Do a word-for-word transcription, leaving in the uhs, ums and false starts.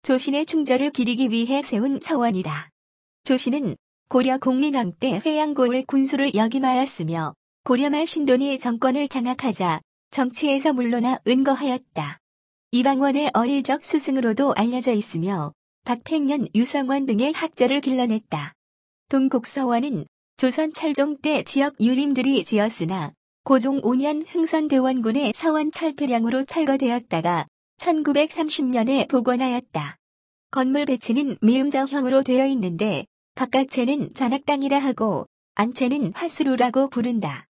조신의 충절을 기리기 위해 세운 서원이다. 조신은 고려 공민왕 때 회양고을 군수를 역임하였으며 고려 말 신돈이 정권을 장악하자 정치에서 물러나 은거하였다. 이방원의 어릴 적 스승으로도 알려져 있으며 박팽년, 유성원 등의 학자를 길러냈다. 동곡서원은 조선 찰종 때 지역 유림들이 지었으나 고종 오 년 흥선대원군의 서원 철폐량으로 철거되었다가 천구백삼십 년에 복원하였다. 건물 배치는 미음자형으로 되어 있는데 바깥채는 전악당이라 하고 안채는 화수루라고 부른다.